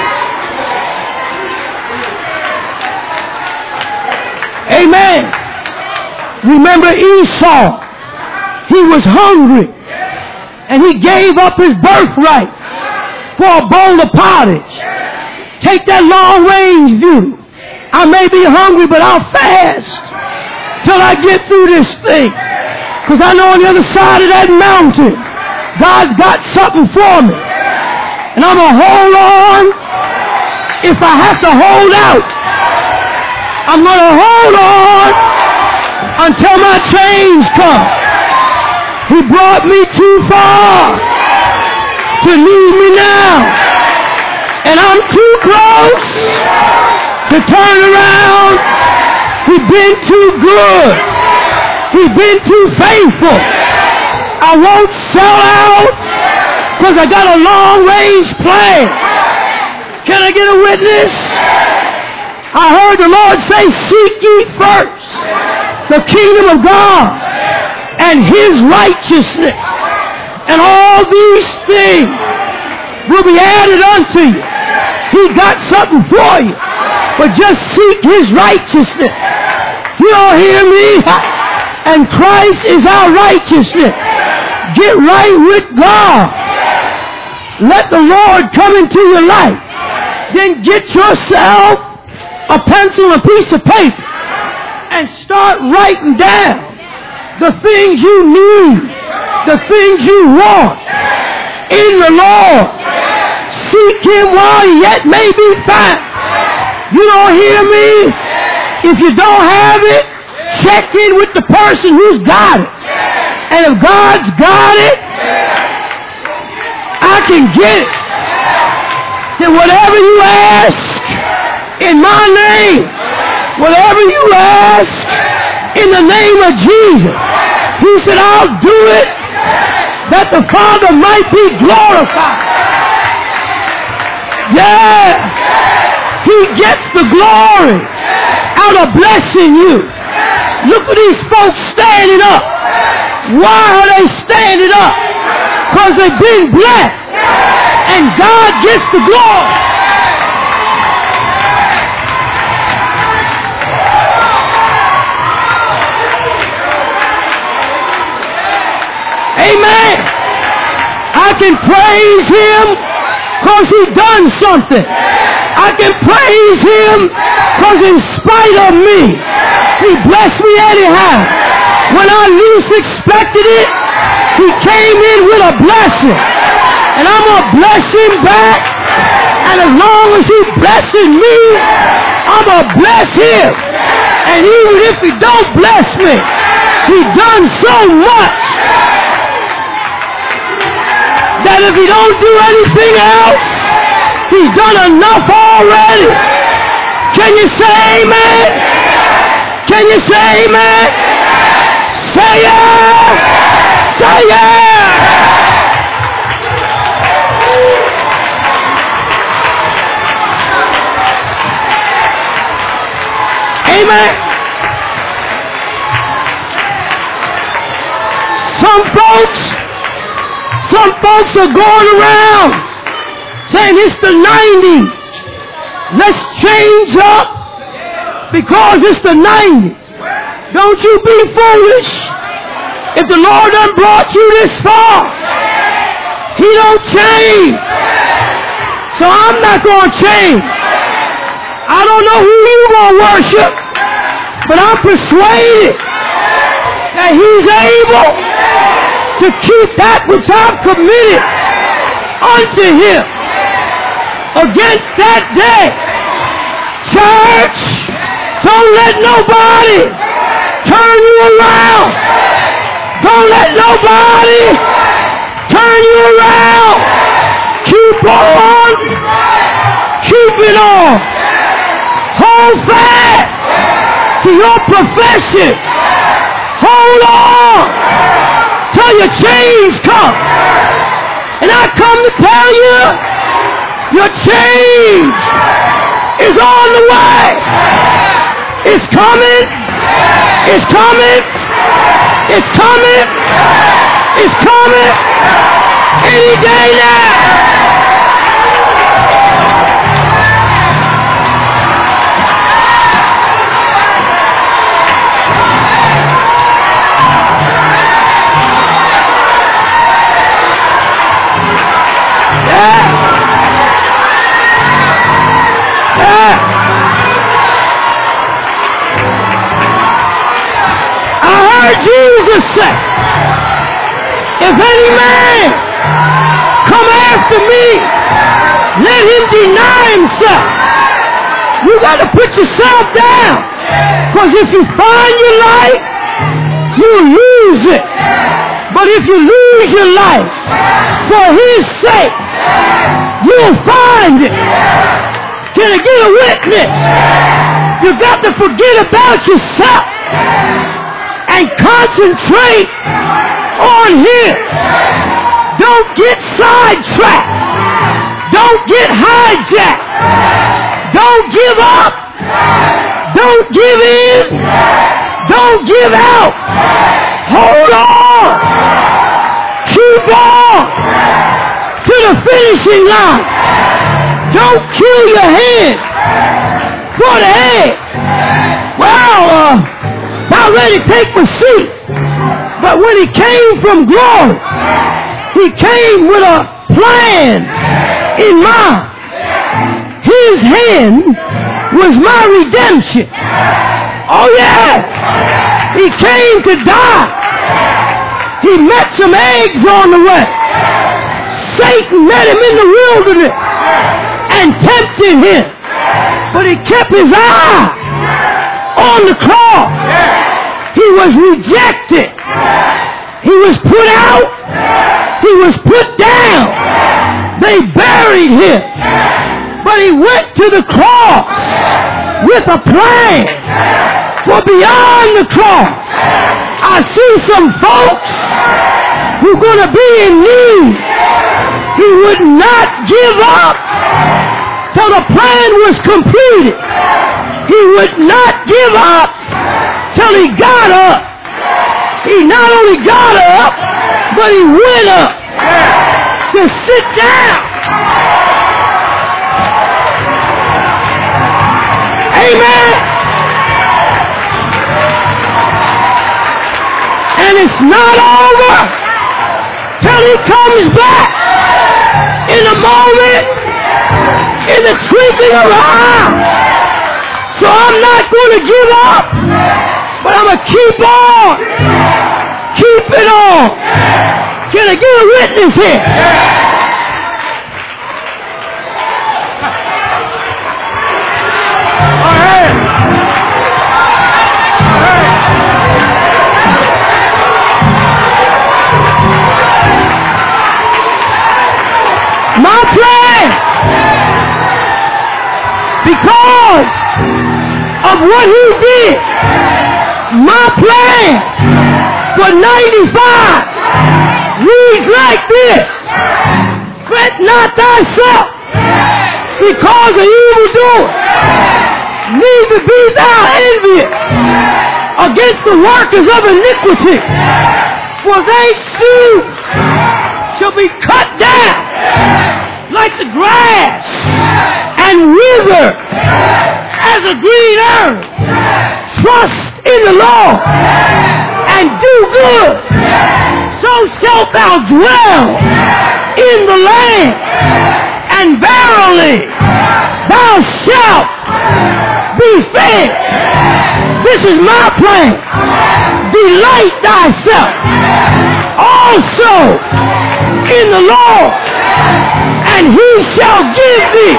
Speaker 1: Amen. Remember Esau. He was hungry. And he gave up his birthright for a bowl of pottage. Take that long range view. I may be hungry, but I'll fast till I get through this thing. Because I know on the other side of that mountain, God's got something for me. And I'm going to hold on if I have to hold out. I'm going to hold on until my change comes. He brought me too far to leave me now. And I'm too close to turn around. He's been too good. He's been too faithful. I won't sell out because I got a long-range plan. Can I get a witness? I heard the Lord say, seek ye first the kingdom of God and His righteousness, and all these things will be added unto you. He got something for you, but just seek His righteousness. You don't hear me? And Christ is our righteousness. Get right with God. Let the Lord come into your life. Then get yourself a pencil and a piece of paper and start writing down the things you need, the things you want in the Lord. Seek Him while He yet may be found. You don't hear me? If you don't have it, check in with the person who's got it. And if God's got it, I can get it. Say, whatever you ask in my name, whatever you ask in the name of Jesus, He said, I'll do it that the Father might be glorified. Yeah. He gets the glory out of blessing you. Look at these folks standing up. Why are they standing up? Because they've been blessed. And God gets the glory. Amen. I can praise Him because He done something. I can praise Him because in spite of me, He blessed me anyhow. When I least expected it, He came in with a blessing. And I'm going to bless Him back. And as long as He's blessing me, I'm going to bless Him. And even if He don't bless me, He done so much that if He don't do anything else, He's done enough already. Can you say amen? Can you say amen? Say yeah! Say yeah! Amen. Some folks, some folks are going around saying it's the nineties. Let's change up because it's the nineties. Don't you be foolish. If the Lord done brought you this far, He don't change. So I'm not going to change. I don't know who you going to worship, but I'm persuaded that He's able to keep that which I've committed unto Him against that day. Church, don't let nobody turn you around. Don't let nobody turn you around. Keep on. Keep it on. Hold fast to your profession. Hold on till your change comes. And I come to tell you, your change is on the way. It's coming. It's coming. It's coming. It's coming. Any day now. Jesus said, if any man come after me, let him deny himself. You got to put yourself down. Because if you find your life, you lose it. But if you lose your life for His sake, you'll find it. Can I get a witness? You got to forget about yourself and concentrate on Him. Don't get sidetracked. Don't get hijacked. Don't give up. Don't give in. Don't give out. Hold on. Keep on to the finishing line. Don't kill your head for the head. Well, uh, about ready to take my seat. But when He came from glory, He came with a plan in mind. His hand was my redemption. Oh yeah. He came to die. He met some eggs on the way. Satan met him in the wilderness and tempted him. But he kept his eye on the cross. He was rejected. He was put out. He was put down. They buried him. But he went to the cross with a plan for beyond the cross. I see some folks who are going to be in need. He would not give up till the plan was completed. He would not give up till he got up. He not only got up, but he went up to sit down. Amen. And it's not over till he comes back in a moment, in the twinkling of an eye. So I'm not going to give up, but I'm going to keep on. Keep it on. Can I get a witness here? My plan, because of what He did, my plan for ninety-five reads like this: fret not thyself because of evildoers, neither be thou envious against the workers of iniquity, For they soon shall be cut down like the grass and wither as a green herb. Trust in the Lord and do good, so shalt thou dwell in the land, and verily thou shalt be fed. This is my plan. Delight thyself also in the Lord, and he shall give thee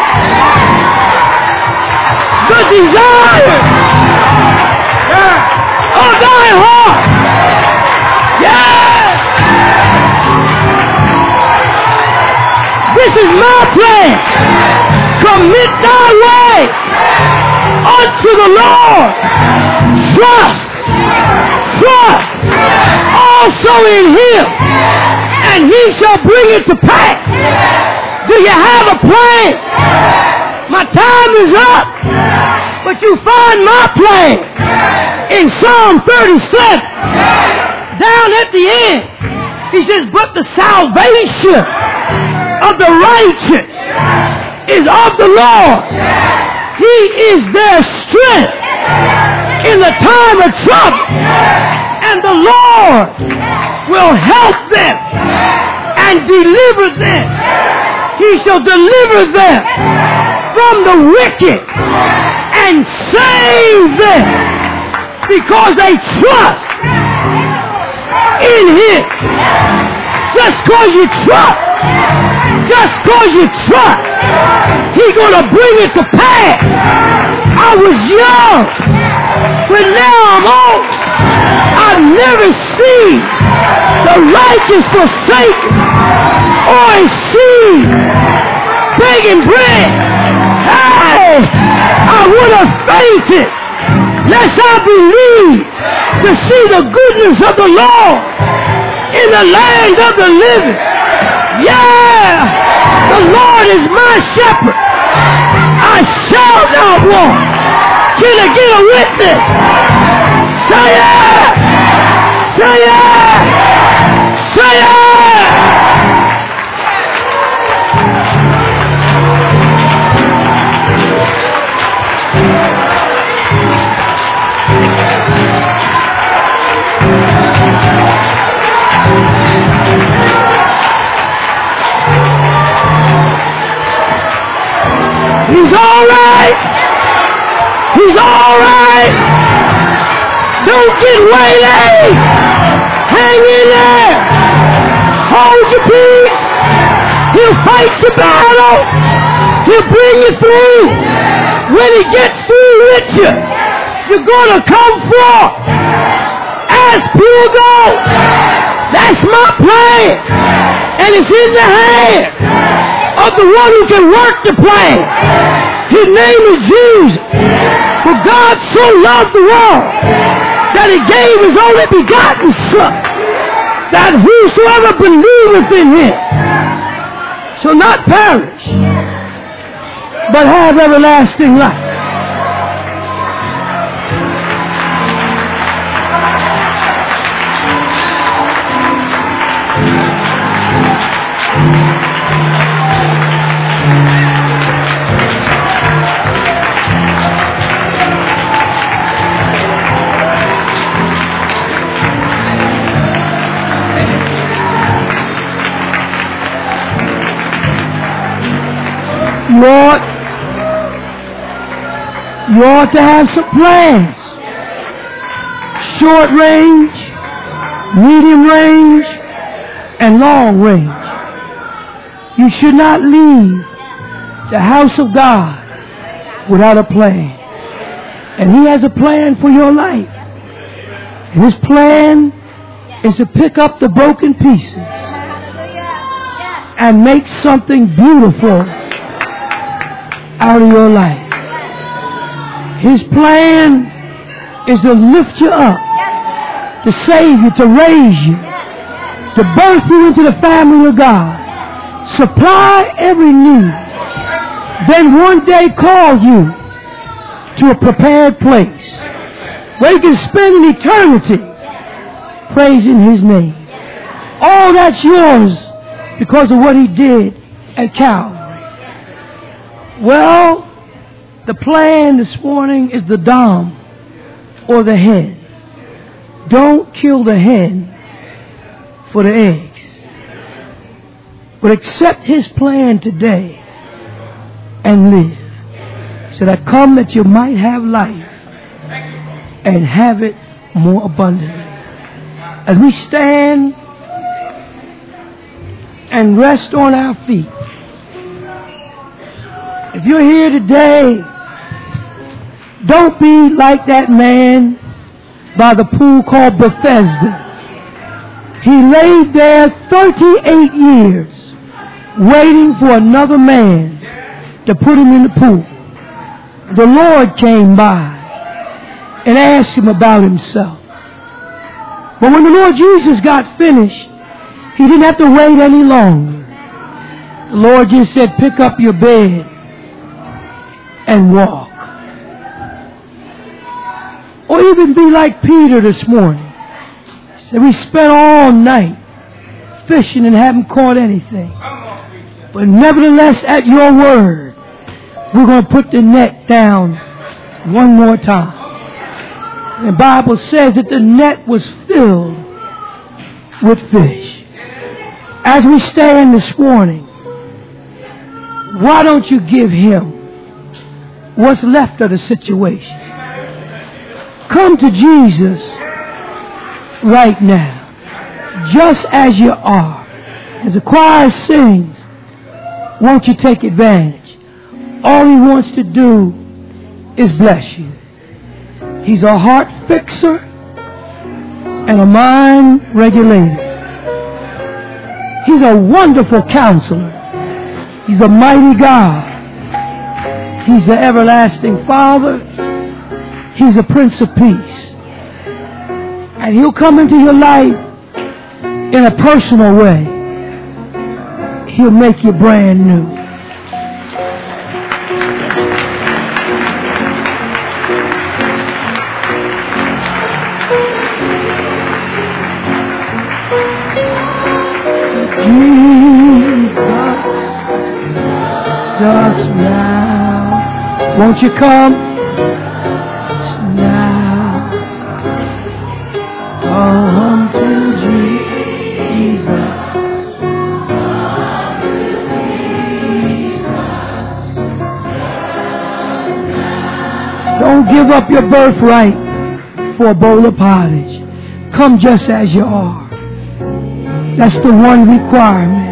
Speaker 1: the desire of thy heart. Yes! This is my plan. Commit thy way unto the Lord. Trust. Trust also in him, and he shall bring it to pass. Do you have a plan? My time is up, but you find my plan in Psalm thirty-seven. Down at the end, he says, but the salvation of the righteous is of the Lord. He is their strength in the time of trouble, and the Lord will help them and deliver them. He shall deliver them from the wicked and save them because they trust in him. Just because you trust, just because you trust, he's going to bring it to pass. I was young, but now I'm old. I've never seen the righteous forsaken or his seed begging bread. Hey, I would have fainted lest I believe to see the goodness of the Lord in the land of the living. Yeah, the Lord is my shepherd. I shall not want. Can I get a witness? Say it! Say it! Say it! He's all right. He's all right. Don't get waylaid. Hang in there. Hold your peace. He'll fight your battle. He'll bring you through. When he gets through with you, you're going to come forth as pure gold. That's my plan. And it's in the hand of the one who can work the plan. His name is Jesus. For God so loved the world that he gave his only begotten Son, that whosoever believeth in him shall not perish, but have everlasting life. You ought, you ought to have some plans. Short range, medium range, and long range. You should not leave the house of God without a plan. And he has a plan for your life. And his plan is to pick up the broken pieces and make something beautiful out of your life. His plan is to lift you up, to save you, to raise you, to birth you into the family of God, supply every need, then one day call you to a prepared place where you can spend an eternity praising his name. All that's yours because of what he did at Calvary. Well, the plan this morning is the dam or the hen. Don't kill the hen for the eggs. But accept his plan today and live. He said, I come that you might have life and have it more abundantly. As we stand and rest on our feet, if you're here today, don't be like that man by the pool called Bethesda. He laid there thirty-eight years waiting for another man to put him in the pool. The Lord came by and asked him about himself. But when the Lord Jesus got finished, he didn't have to wait any longer. The Lord just said, pick up your bed and walk. Or even be like Peter this morning. He said, we spent all night fishing and haven't caught anything. But nevertheless, at your word, we're going to put the net down one more time. The Bible says that the net was filled with fish. As we stand this morning, why don't you give him what's left of the situation? Come to Jesus right now, just as you are. As the choir sings, won't you take advantage? All he wants to do is bless you. He's a heart fixer and a mind regulator. He's a wonderful counselor. He's a mighty God. He's the everlasting Father. He's a Prince of Peace. And he'll come into your life in a personal way. He'll make you brand new. Just now, won't you come? Just now, come to Jesus. Don't give up your birthright for a bowl of pottage. Come just as you are. That's the one requirement.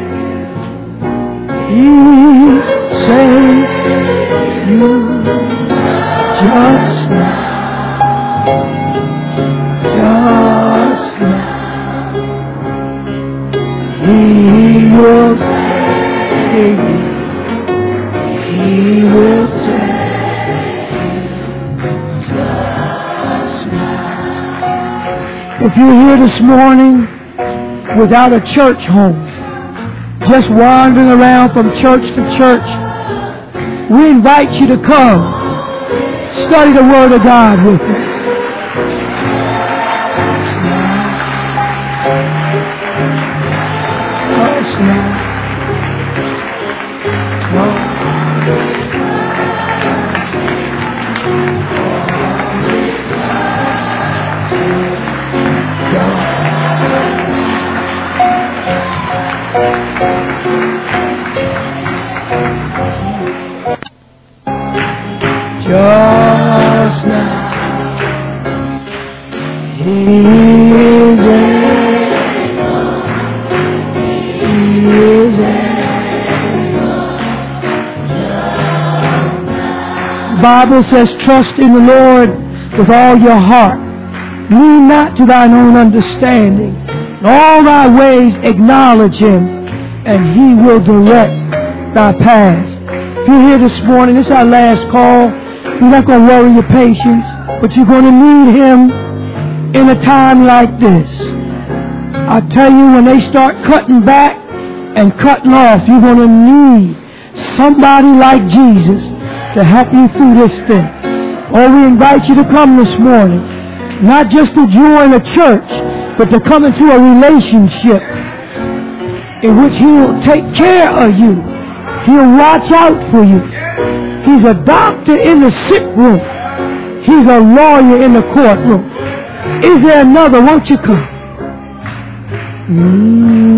Speaker 1: He saved you just now, just now. He will save you. He will save you just now. If you're here this morning without a church home, just wandering around from church to church, we invite you to come study the Word of God with us. Just now, He is able, He is able. The Bible says, trust in the Lord with all your heart. Lean not to thine own understanding. In all thy ways acknowledge Him, and He will direct thy paths. If you're here this morning, this is our last call. You're not going to worry your patience, but you're going to need Him in a time like this. I tell you, when they start cutting back and cutting off, you're going to need somebody like Jesus to help you through this thing. Oh, we invite you to come this morning, not just to join a church, but to come into a relationship in which He'll take care of you. He'll watch out for you. He's a doctor in the sick room. He's a lawyer in the courtroom. Is there another? Won't you come? Mm.